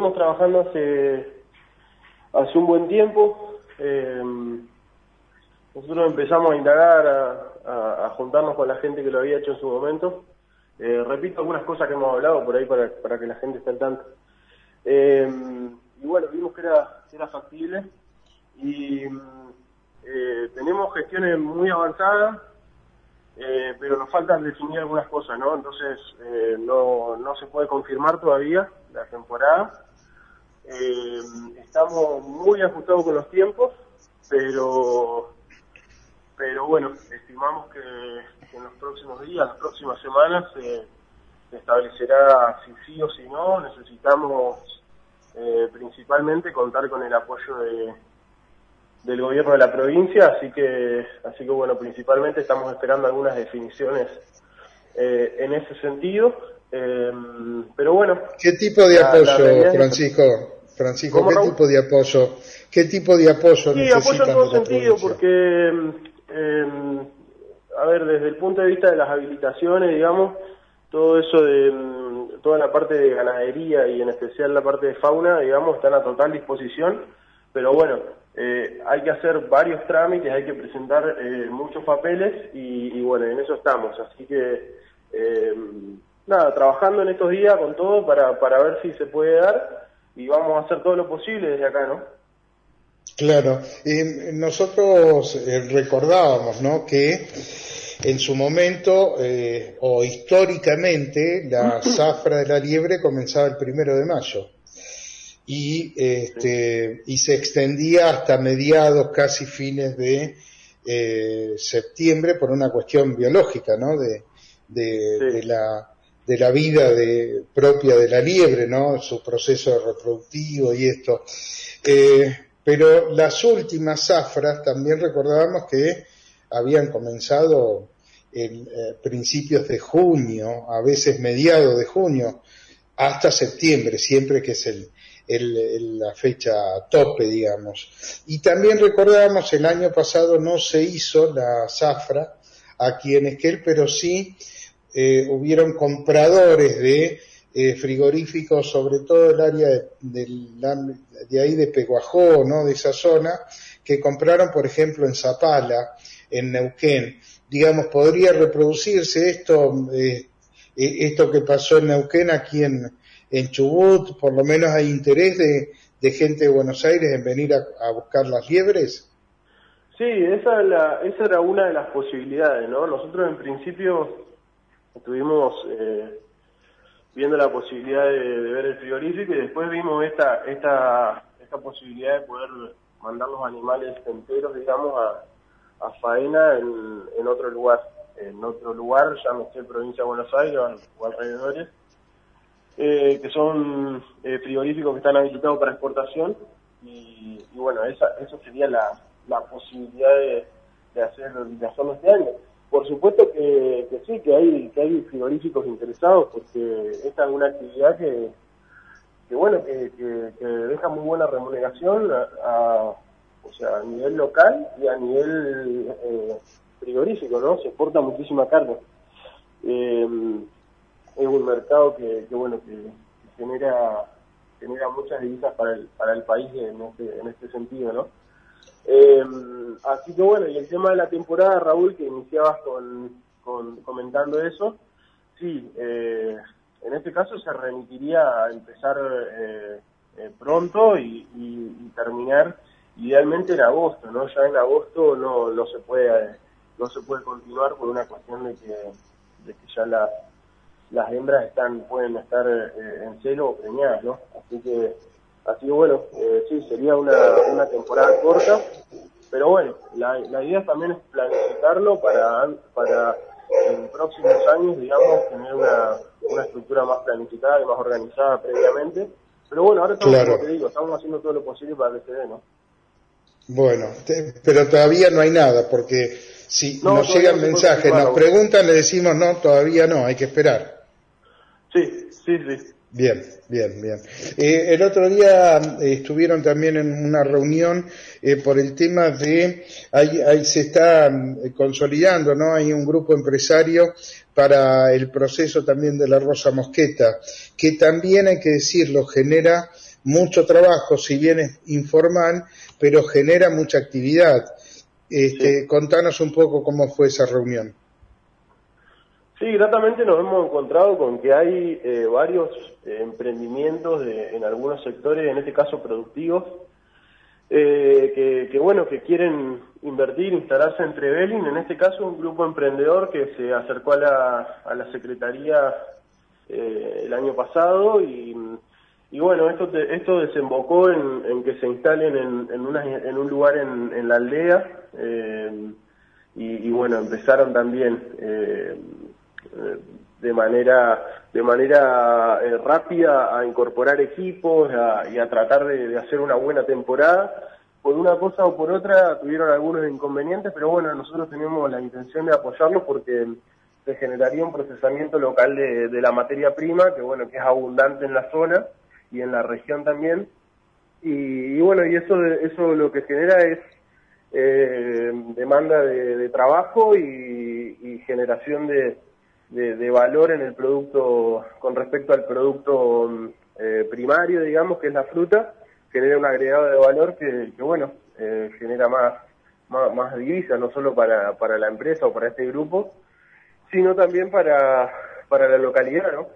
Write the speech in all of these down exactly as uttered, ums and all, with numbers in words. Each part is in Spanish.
venimos trabajando hace, hace un buen tiempo. Eh, nosotros empezamos a indagar, a, a, a juntarnos con la gente que lo había hecho en su momento. Eh, repito algunas cosas que hemos hablado por ahí para, para que la gente esté al tanto. Eh, y bueno, vimos que era, que era factible y eh, tenemos gestiones muy avanzadas, eh, pero nos falta definir algunas cosas, ¿no? Entonces eh, no, no se puede confirmar todavía la temporada. Eh, estamos muy ajustados con los tiempos, pero pero bueno, estimamos que, que en los próximos días, las próximas semanas, eh, se establecerá si sí o si no. Necesitamos eh, principalmente contar con el apoyo de, del gobierno de la provincia, así que, así que bueno, principalmente estamos esperando algunas definiciones eh, en ese sentido, eh, pero bueno. ¿Qué tipo de la, apoyo, la Francisco? Es... Francisco, ¿qué Raúl? tipo de apoyo? ¿Qué tipo de apoyo sí, necesitan apoyo en todo de la sentido, provincia? porque eh, a ver, desde el punto de vista de las habilitaciones, digamos, todo eso de toda la parte de ganadería y en especial la parte de fauna, digamos, están a total disposición, pero bueno, eh, hay que hacer varios trámites, hay que presentar eh, muchos papeles y, y bueno, en eso estamos, así que eh, nada, trabajando en estos días con todo para, para ver si se puede dar y vamos a hacer todo lo posible desde acá, ¿no? Claro, eh, nosotros eh, recordábamos, ¿no?, que en su momento, eh, o históricamente, la zafra de la liebre comenzaba el primero de mayo y, este, y se extendía hasta mediados, casi fines de eh, septiembre, por una cuestión biológica, ¿no?, de, de, sí. de la de la vida de, propia de la liebre, ¿no?, su proceso reproductivo y esto. Eh, pero las últimas zafras también recordábamos que habían comenzado en eh, principios de junio, a veces mediados de junio, hasta septiembre, siempre que es el, el, el, la fecha tope, digamos. Y también recordábamos el año pasado no se hizo la zafra aquí en Esquel, pero sí eh, hubieron compradores de eh, frigoríficos, sobre todo el área de, de, de ahí de Peguajó, ¿no?, de esa zona, que compraron, por ejemplo, en Zapala, en Neuquén. Digamos, podría reproducirse esto, eh, esto que pasó en Neuquén aquí en, en Chubut. Por lo menos hay interés de, de gente de Buenos Aires en venir a, a buscar las liebres. Sí, esa, la, esa era una de las posibilidades, ¿no? Nosotros en principio estuvimos eh, viendo la posibilidad de, de ver el frigorífico y después vimos esta, esta, esta posibilidad de poder mandar los animales enteros, digamos, a a faena en, en otro lugar, en otro lugar, llámese provincia de Buenos Aires o alrededores, eh, que son eh, frigoríficos que están habilitados para exportación y, y bueno, esa, eso sería la, la posibilidad de, de, hacer, de hacerlo este año. Por supuesto que, que sí, que hay, que hay frigoríficos interesados porque esta es una actividad que, que bueno, que, que, que deja muy buena remuneración a, a o sea, a nivel local y a nivel eh, frigorífico, ¿no? Se exporta muchísima carne. Eh, es un mercado que, que bueno, que, que genera genera muchas divisas para el para el país en este, en este sentido, ¿no? Eh, así que bueno, y el tema de la temporada, Raúl, que iniciabas con, con comentando eso, sí, eh, en este caso se remitiría a empezar eh, eh, pronto y, y, y terminar idealmente en agosto, ¿no? Ya en agosto no, no se puede no se puede continuar por una cuestión de que de que ya la, las hembras están pueden estar eh, en celo o preñadas, ¿no? Así que así que bueno, eh, sí, sería una, una temporada corta, pero bueno, la, la idea también es planificarlo para para en próximos años, digamos, tener una, una estructura más planificada y más organizada previamente. Pero bueno, ahora estamos, claro, como te digo, estamos haciendo todo lo posible para que se dé, ¿no? Bueno, te, pero todavía no hay nada, porque si no, nos llegan mensajes, nos preguntan, le decimos no, todavía no, hay que esperar. Sí, sí, sí. Bien, bien, bien. Eh, el otro día eh, estuvieron también en una reunión eh, por el tema de, ahí, ahí se está eh, consolidando, ¿no? Hay un grupo empresario para el proceso también de la rosa mosqueta, que también hay que decirlo, genera mucho trabajo, si bien es informal, pero genera mucha actividad. Este, Sí. Contanos un poco cómo fue esa reunión. Sí, gratamente nos hemos encontrado con que hay eh, varios eh, emprendimientos de, en algunos sectores, en este caso productivos, eh, que, que bueno, que quieren invertir, instalarse en Trevelin. En este caso un grupo emprendedor que se acercó a la, a la Secretaría eh, el año pasado y, y bueno, esto te, esto desembocó en, en que se instalen en, en, una, en un lugar en, en la aldea eh, y, y bueno, empezaron también eh, de manera de manera eh, rápida a incorporar equipos a, y a tratar de, de hacer una buena temporada. Por una cosa o por otra tuvieron algunos inconvenientes, pero bueno, nosotros tenemos la intención de apoyarlos porque se generaría un procesamiento local de, de la materia prima, que bueno, que es abundante en la zona y en la región también. Y, y bueno, y eso eso lo que genera es eh, demanda de, de trabajo y, y generación de De, de valor en el producto, con respecto al producto eh, primario, digamos, que es la fruta, genera un agregado de valor que, que bueno, eh, genera más, más, más divisas, no solo para, para la empresa o para este grupo, sino también para, para la localidad, ¿no?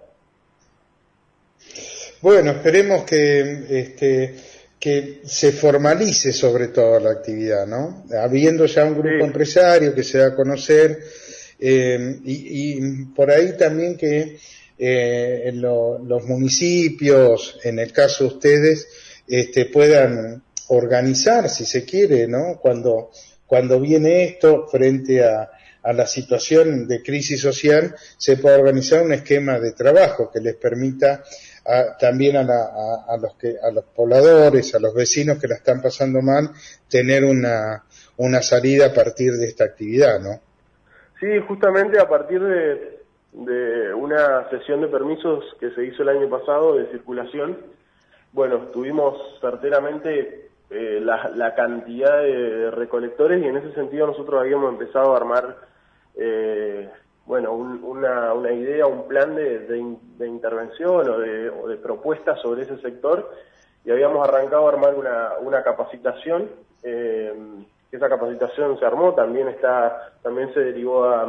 Bueno, esperemos que, este, que se formalice sobre todo la actividad, ¿no? Habiendo ya un grupo Sí. empresario que se da a conocer, eh, y, y por ahí también que eh, en lo, los municipios, en el caso de ustedes, este, puedan organizar, si se quiere, ¿no? Cuando, cuando viene esto frente a, a la situación de crisis social, se puede organizar un esquema de trabajo que les permita a, también a, la, a, a los que a los pobladores, a los vecinos que la están pasando mal, tener una, una salida a partir de esta actividad, ¿no? Sí, justamente a partir de, de una sesión de permisos que se hizo el año pasado de circulación, bueno, tuvimos certeramente eh, la, la cantidad de recolectores y en ese sentido nosotros habíamos empezado a armar eh, bueno, un, una, una idea, un plan de, de, de intervención o de, o de propuestas sobre ese sector y habíamos arrancado a armar una, una capacitación. Eh, esa capacitación se armó, también está, también se derivó a,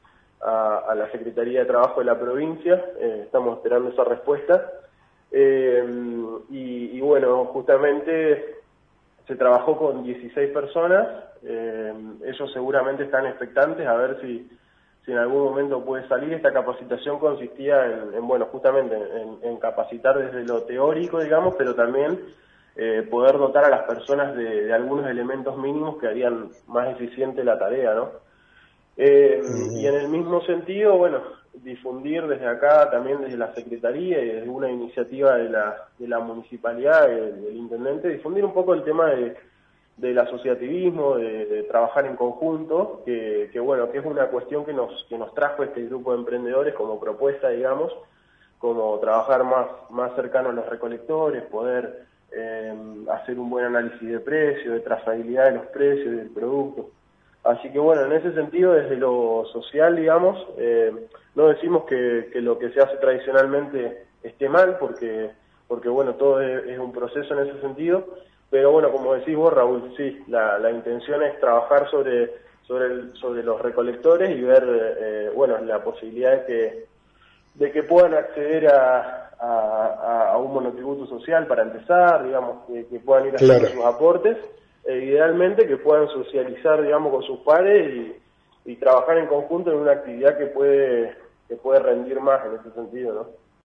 a, a la Secretaría de Trabajo de la provincia, eh, estamos esperando esa respuesta. Eh, y, y bueno, justamente se trabajó con dieciséis personas, eh, ellos seguramente están expectantes a ver si, si en algún momento puede salir. Esta capacitación consistía en, en bueno, justamente en, en capacitar desde lo teórico, digamos, pero también eh, poder dotar a las personas de, de algunos elementos mínimos que harían más eficiente la tarea, ¿no? Eh, y en el mismo sentido, bueno, difundir desde acá, también desde la Secretaría y desde una iniciativa de la, de la municipalidad, del, del intendente, difundir un poco el tema de, del asociativismo, de, de trabajar en conjunto, que, que bueno, que es una cuestión que nos, que nos trajo este grupo de emprendedores como propuesta, digamos, como trabajar más, más cercano a los recolectores, poder eh, hacer un buen análisis de precios, de trazabilidad de los precios del producto. Así que bueno, en ese sentido, desde lo social, digamos, eh, no decimos que, que lo que se hace tradicionalmente esté mal, porque, porque bueno, todo es, es un proceso en ese sentido, pero bueno, como decís vos, Raúl, sí, la, la intención es trabajar sobre, sobre, el, sobre los recolectores y ver, eh, bueno, la posibilidad de que, de que puedan acceder a, a, a un monotributo social para empezar, digamos, que, que puedan ir haciendo Claro. sus aportes. Eh, idealmente que puedan socializar, digamos, con sus pares y, y trabajar en conjunto en una actividad que puede que puede rendir más en ese sentido, ¿no?